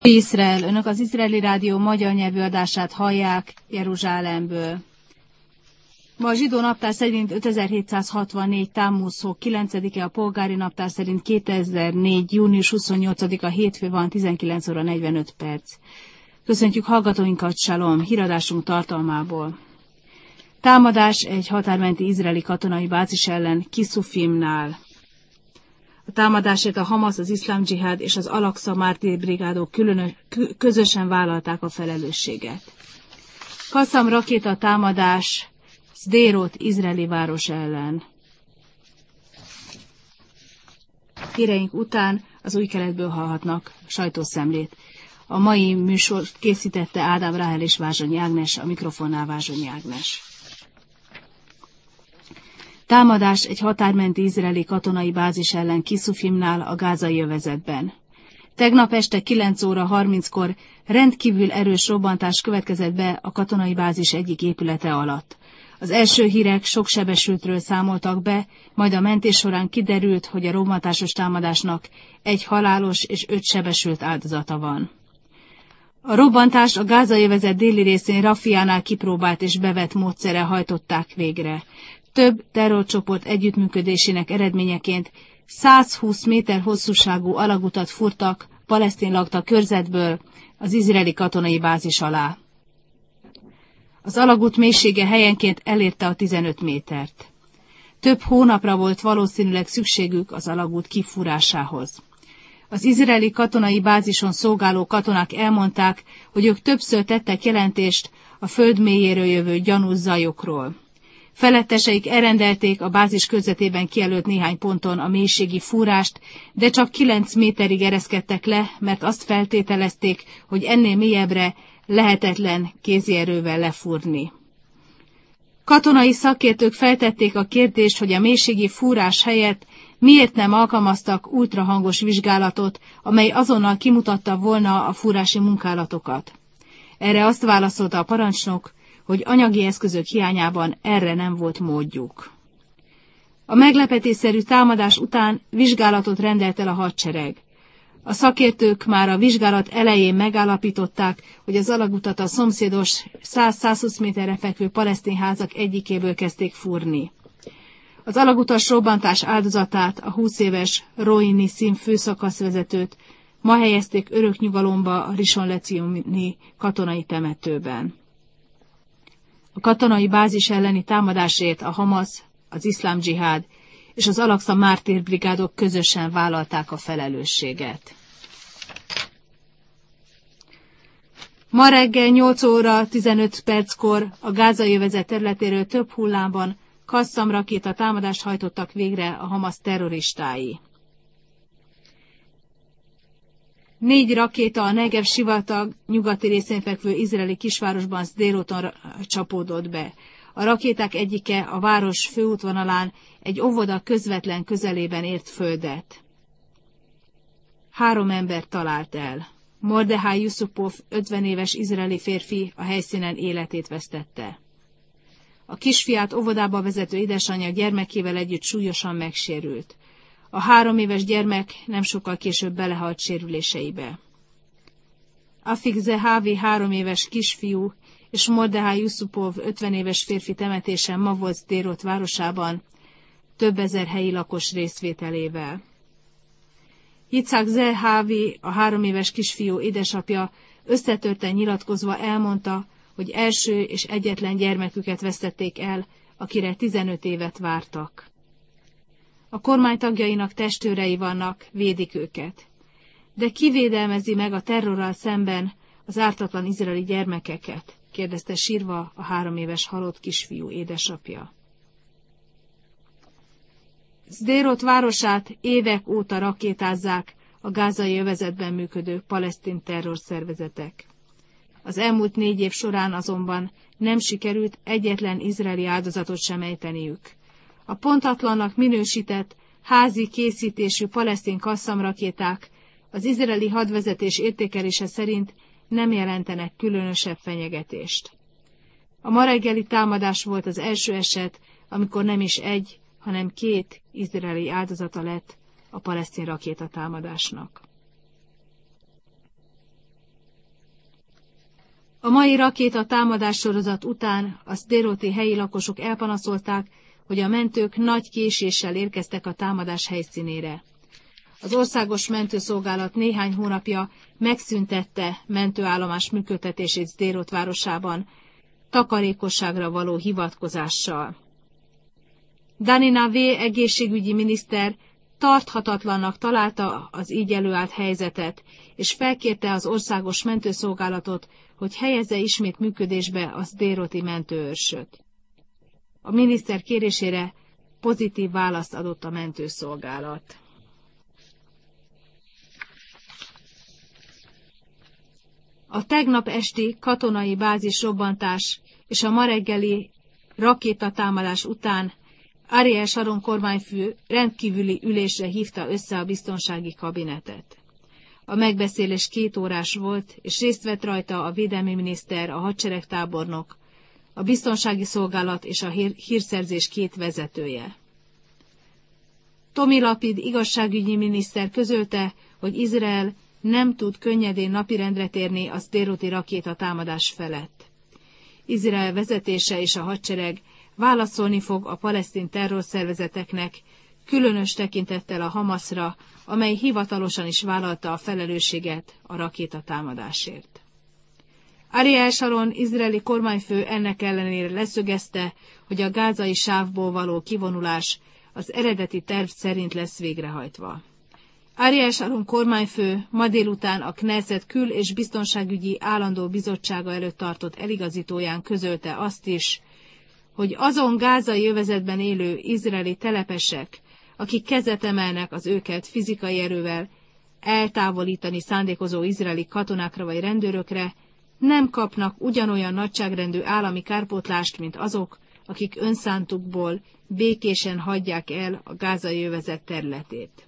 Izrael, önök az Izraeli Rádió magyar nyelvű adását hallják Jeruzsálemből. Ma a zsidó naptár szerint 5764 Tammuz 9-e, a polgári naptár szerint 2004. június 28-a hétfő van, 19 óra 45 perc. Köszöntjük hallgatóinkat, Shalom, híradásunk tartalmából. Támadás egy határmenti izraeli katonai bázis ellen Kisufimnál. A támadásért a Hamas, az Iszlám Dzsihád és az Al-Aqsa mártírbrigádok közösen vállalták a felelősséget. Kasszam rakéta támadás Szdérot izraeli város ellen. Híreink után az Új Keletből hallhatnak sajtószemlét. A mai műsort készítette Ádám Ráhel és Vázsonyi Ágnes, a mikrofonnál Vázsonyi Ágnes. Támadás egy határmenti izraeli katonai bázis ellen Kisufimnál, a gázai övezetben. Tegnap este 9 óra 30-kor rendkívül erős robbantás következett be a katonai bázis egyik épülete alatt. Az első hírek sok sebesültről számoltak be, majd a mentés során kiderült, hogy a robbantásos támadásnak egy halálos és 5 sebesült áldozata van. A robbantást a gázai övezet déli részén Rafiánál kipróbált és bevett módszerrel hajtották végre. Több terrorcsoport együttműködésének eredményeként 120 méter hosszúságú alagutat fúrtak palesztin lakta körzetből az izraeli katonai bázis alá. Az alagút mélysége helyenként elérte a 15 métert. Több hónapra volt valószínűleg szükségük az alagút kifúrásához. Az izraeli katonai bázison szolgáló katonák elmondták, hogy ők többször tettek jelentést a föld mélyéről jövő gyanús zajokról. Feletteseik elrendelték a bázis körzetében kijelölt néhány ponton a mélységi fúrást, de csak 9 méterig ereszkedtek le, mert azt feltételezték, hogy ennél mélyebbre lehetetlen kézierővel lefúrni. Katonai szakértők feltették a kérdést, hogy a mélységi fúrás helyett miért nem alkalmaztak ultrahangos vizsgálatot, amely azonnal kimutatta volna a fúrási munkálatokat. Erre azt válaszolta a parancsnok, hogy anyagi eszközök hiányában erre nem volt módjuk. A meglepetésszerű támadás után vizsgálatot rendelt el a hadsereg. A szakértők már a vizsgálat elején megállapították, hogy az alagutat a szomszédos 100-120 méterre fekvő palesztin házak egyikéből kezdték fúrni. Az alagutas robbantás áldozatát, a 20 éves Roy Nissim főszakaszvezetőt ma helyezték örök nyugalomba a Rishon LeZioni katonai temetőben. A katonai bázis elleni támadásért a Hamas, az Iszlám Dzsihád és az Al-Aqsa mártírbrigádok közösen vállalták a felelősséget. Ma reggel 8 óra 15 perckor a gázai övezet területéről több hullámban Kasszam rakéta támadást hajtottak végre a Hamas terroristái. 4 rakéta a Negev sivatag nyugati részén fekvő izraeli kisvárosban Szdéroton csapódott be. A rakéták egyike a város főútvonalán egy óvoda közvetlen közelében ért földet. 3 ember talált el. Mordehai Yusupov, 50 éves izraeli férfi a helyszínen életét vesztette. A kisfiát óvodába vezető édesanyja gyermekével együtt súlyosan megsérült. A 3 éves gyermek nem sokkal később belehalt sérüléseibe. Afik Zehavi 3 éves kisfiú és Mordehai Yusupov 50 éves férfi temetésen ma volt Szdérot városában, több ezer helyi lakos részvételével. Yitzhak Zehavi, a 3 éves kisfiú édesapja összetörten nyilatkozva elmondta, hogy első és egyetlen gyermeküket vesztették el, akire 15 évet vártak. A kormány tagjainak testőrei vannak, védik őket. De ki védelmezi meg a terrorral szemben az ártatlan izraeli gyermekeket? Kérdezte sírva a 3 éves halott kisfiú édesapja. Szdérot városát évek óta rakétázzák a gázai övezetben működő palesztin terrorszervezetek. Az elmúlt 4 év során azonban nem sikerült egyetlen izraeli áldozatot sem ejteniük. A pontatlannak minősített, házi készítésű palesztin kasszamrakéták az izraeli hadvezetés értékelése szerint nem jelentenek különösebb fenyegetést. A ma reggeli támadás volt az első eset, amikor nem is 1, hanem 2 izraeli áldozata lett a palesztin rakétatámadásnak. mai rakéta támadás sorozat után a szdéroti helyi lakosok elpanaszolták, hogy a mentők nagy késéssel érkeztek a támadás helyszínére. Az országos mentőszolgálat néhány hónapja megszüntette mentőállomás működtetését Szdérot városában, takarékosságra való hivatkozással. Dani Navé egészségügyi miniszter tarthatatlannak találta az így előállt helyzetet, és felkérte az országos mentőszolgálatot, hogy helyezze ismét működésbe a szdéroti mentőőrsöt. A miniszter kérésére pozitív választ adott a mentőszolgálat. A tegnap esti katonai bázis robbantás és a ma reggeli rakétatámadás után Ariel Sharon kormányfő rendkívüli ülésre hívta össze a biztonsági kabinetet. A megbeszélés 2 órás volt, és részt vett rajta a védelmi miniszter, a hadseregtábornok, a biztonsági szolgálat és a hírszerzés 2 vezetője. Tomi Lapid igazságügyi miniszter közölte, hogy Izrael nem tud könnyedén napirendre térni a szdéroti rakétatámadás felett. Izrael vezetése és a hadsereg válaszolni fog a palesztin terrorszervezeteknek, különös tekintettel a Hamaszra, amely hivatalosan is vállalta a felelősséget a rakétatámadásért. Ariel Sharon izraeli kormányfő ennek ellenére leszögezte, hogy a gázai sávból való kivonulás az eredeti terv szerint lesz végrehajtva. Ariel Sharon kormányfő ma délután a Knesset kül- és biztonságügyi állandó bizottsága előtt tartott eligazítóján közölte azt is, hogy azon gázai övezetben élő izraeli telepesek, akik kezet emelnek az őket fizikai erővel eltávolítani szándékozó izraeli katonákra vagy rendőrökre, nem kapnak ugyanolyan nagyságrendű állami kárpótlást, mint azok, akik önszántukból békésen hagyják el a gázai övezet területét.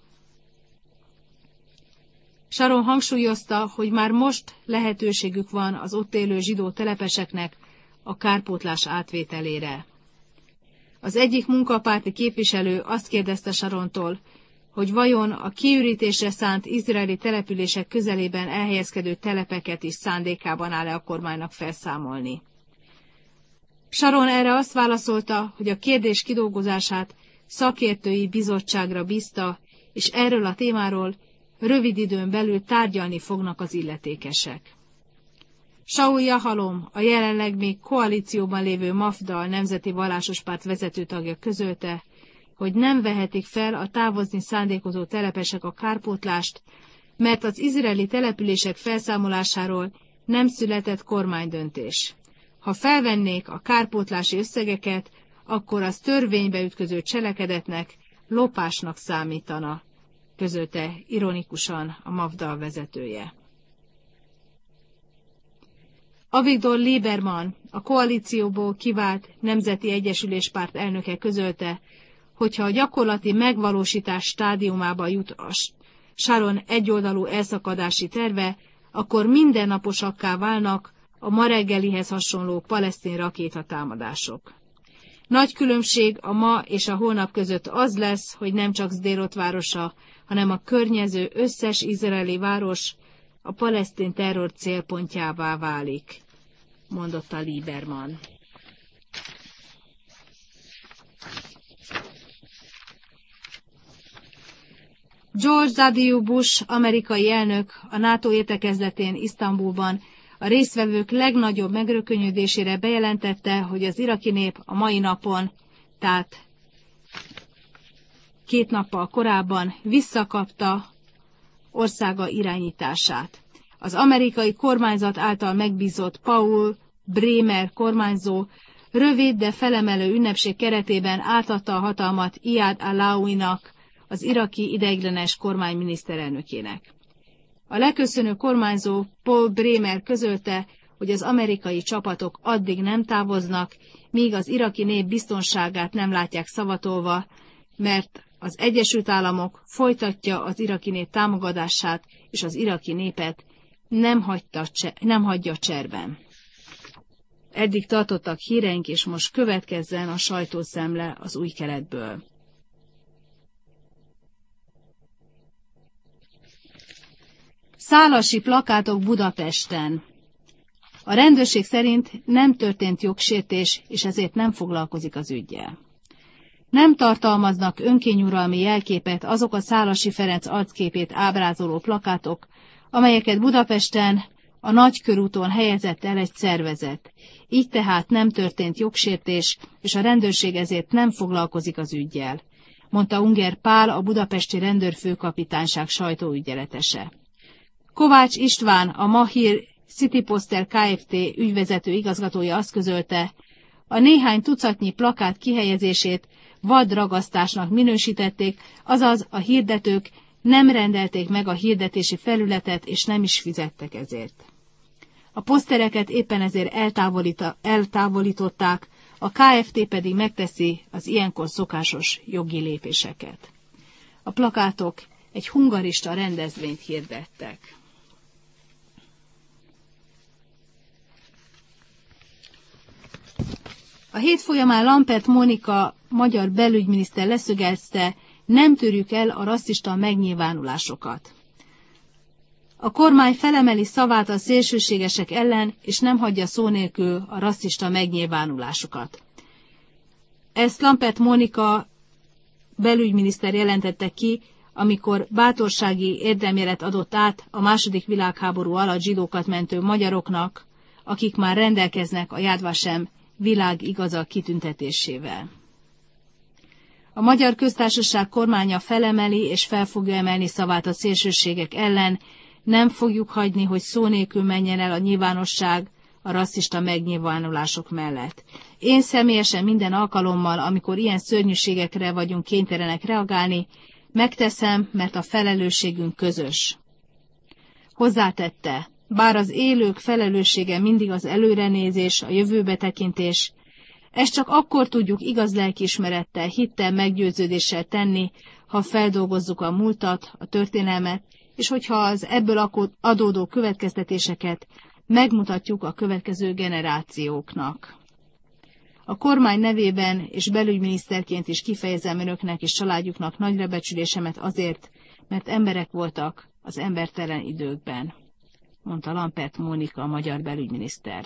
Sharon hangsúlyozta, hogy már most lehetőségük van az ott élő zsidó telepeseknek a kárpótlás átvételére. Az egyik munkapárti képviselő azt kérdezte Sharontól, hogy vajon a kiürítésre szánt izraeli települések közelében elhelyezkedő telepeket is szándékában áll-e a kormánynak felszámolni. Sharon erre azt válaszolta, hogy a kérdés kidolgozását szakértői bizottságra bízta, és erről a témáról rövid időn belül tárgyalni fognak az illetékesek. Shaul Yahalom, a jelenleg még koalícióban lévő Mafda, a Nemzeti Vallásos Párt vezetőtagja közölte, hogy nem vehetik fel a távozni szándékozó telepesek a kárpótlást, mert az izraeli települések felszámolásáról nem született kormánydöntés. Ha felvennék a kárpótlási összegeket, akkor az törvénybe ütköző cselekedetnek, lopásnak számítana, közölte ironikusan a Mafda vezetője. Avigdor Lieberman, a koalícióból kivált Nemzeti Egyesülés Párt elnöke közölte, hogyha a gyakorlati megvalósítás stádiumába jut a Sharon egyoldalú elszakadási terve, akkor mindennaposakká válnak a ma reggelihez hasonló palesztin rakétatámadások. Nagy különbség a ma és a holnap között az lesz, hogy nem csak Szdérot városa, hanem a környező összes izraeli város a palesztin terror célpontjává válik, mondotta Lieberman. George W. Bush amerikai elnök a NATO értekezletén Isztambulban a résztvevők legnagyobb megrökönyödésére bejelentette, hogy az iraki nép a mai napon, tehát 2 nappal korábban visszakapta országa irányítását. Az amerikai kormányzat által megbízott Paul Bremer kormányzó rövid, de felemelő ünnepség keretében átadta a hatalmat Iyad Allawinak, az iraki ideiglenes kormány miniszterelnökének. A leköszönő kormányzó Paul Bremer közölte, hogy az amerikai csapatok addig nem távoznak, míg az iraki nép biztonságát nem látják szavatolva, mert az Egyesült Államok folytatja az iraki nép támogatását, és az iraki népet nem hagyja cserben. Eddig tartottak híreink, és most következzen a sajtószemle az új keletből. Szálasi plakátok Budapesten. A rendőrség szerint nem történt jogsértés, és ezért nem foglalkozik az üggyel. Nem tartalmaznak önkényuralmi jelképet azok a Szálasi Ferenc arcképét ábrázoló plakátok, amelyeket Budapesten a Nagykörúton helyezett el egy szervezet. Így tehát nem történt jogsértés, és a rendőrség ezért nem foglalkozik az üggyel, mondta Unger Pál, a budapesti rendőrfőkapitányság sajtóügyeletese. Kovács István, a Mahír City Poster Kft. Ügyvezető igazgatója azt közölte, a néhány tucatnyi plakát kihelyezését vadragasztásnak minősítették, azaz a hirdetők nem rendelték meg a hirdetési felületet, és nem is fizettek ezért. A posztereket éppen ezért eltávolították, a Kft. Pedig megteszi az ilyenkor szokásos jogi lépéseket. A plakátok egy hungarista rendezvényt hirdettek. A hét folyamán Lampert Mónika magyar belügyminiszter leszögezte, nem törjük el a rasszista megnyilvánulásokat. A kormány felemeli szavát a szélsőségesek ellen, és nem hagyja szó nélkül a rasszista megnyilvánulásokat. Ezt Lampert Mónika belügyminiszter jelentette ki, amikor bátorsági érdemjelet adott át a II. Világháború alatt zsidókat mentő magyaroknak, akik már rendelkeznek a Yad Vashem világigaza kitüntetésével. A Magyar Köztársaság kormánya felemeli és fel fogja emelni szavát a szélsőségek ellen, nem fogjuk hagyni, hogy szó nélkül menjen el a nyilvánosság a rasszista megnyilvánulások mellett. Én személyesen minden alkalommal, amikor ilyen szörnyűségekre vagyunk kénytelenek reagálni, megteszem, mert a felelősségünk közös. Hozzátette, bár az élők felelőssége mindig az előrenézés, a jövőbe tekintés, ezt csak akkor tudjuk igaz lelkiismerettel, hittel, meggyőződéssel tenni, ha feldolgozzuk a múltat, a történelmet, és hogyha az ebből adódó következtetéseket megmutatjuk a következő generációknak. A kormány nevében és belügyminiszterként is kifejezem önöknek és családjuknak nagyra becsülésemet azért, mert emberek voltak az embertelen időkben, mondta Lampert Mónika, a magyar belügyminiszter.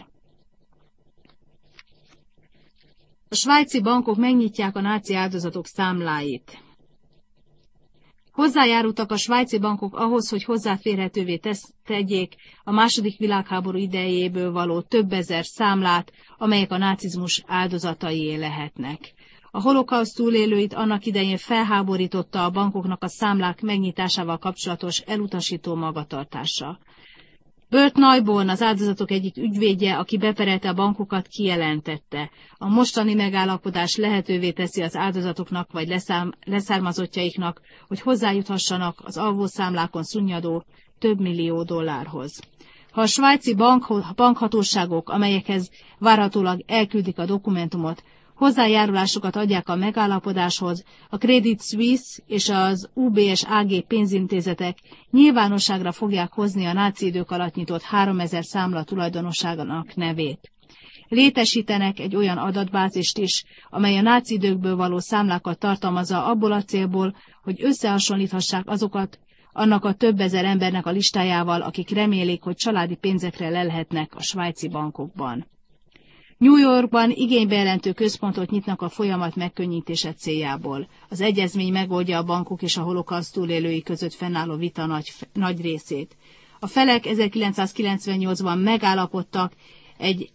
A svájci bankok megnyitják a náci áldozatok számláit. Hozzájárultak a svájci bankok ahhoz, hogy hozzáférhetővé tegyék a II. Világháború idejéből való több ezer számlát, amelyek a nácizmus áldozataié lehetnek. A holokauszt túlélőit annak idején felháborította a bankoknak a számlák megnyitásával kapcsolatos elutasító magatartása. Bert Neuborn, az áldozatok egyik ügyvédje, aki beperelte a bankokat, kijelentette. A mostani megállapodás lehetővé teszi az áldozatoknak vagy leszármazottjaiknak, hogy hozzájuthassanak az alvószámlákon szunnyadó több millió dollárhoz. Ha a svájci bankhatóságok, amelyekhez várhatólag elküldik a dokumentumot, hozzájárulásokat adják a megállapodáshoz, a Credit Suisse és az UBS AG pénzintézetek nyilvánosságra fogják hozni a náci idők alatt nyitott 3000 számla tulajdonoságának nevét. Létesítenek egy olyan adatbázist is, amely a náci időkből való számlákat tartalmazza abból a célból, hogy összehasonlíthassák azokat annak a több ezer embernek a listájával, akik remélik, hogy családi pénzekre lelhetnek a svájci bankokban. New Yorkban igénybejelentő központot nyitnak a folyamat megkönnyítése céljából. Az egyezmény megoldja a bankok és a holokauszt túlélői között fennálló vita nagy részét. A felek 1998-ban megállapodtak egy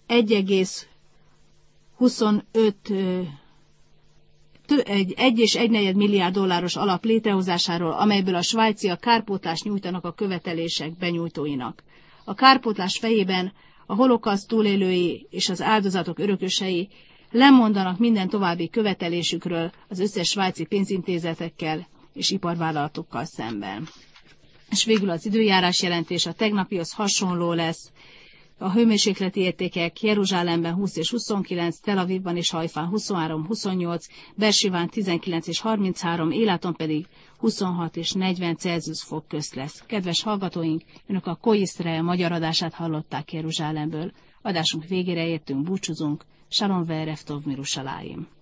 1,1 milliárd dolláros alap létrehozásáról, amelyből a svájciak kárpótlást nyújtanak a követelések benyújtóinak. A kárpótlás fejében a holokauszt túlélői és az áldozatok örökösei lemondanak minden további követelésükről az összes svájci pénzintézetekkel és iparvállalatokkal szemben. És végül az időjárás jelentés a tegnapihoz hasonló lesz. A hőmérsékleti értékek Jeruzsálemben 20 és 29, Tel Avivban és Hajfán 23-28, Bersiván 19 és 33, Éláton pedig 26 és 40 Celsius fok közt lesz. Kedves hallgatóink, önök a Kol Iszrael magyar adását hallották Jeruzsálemből. Adásunk végére értünk, búcsúzunk. Shalom ve'erev tov Mirushalayim.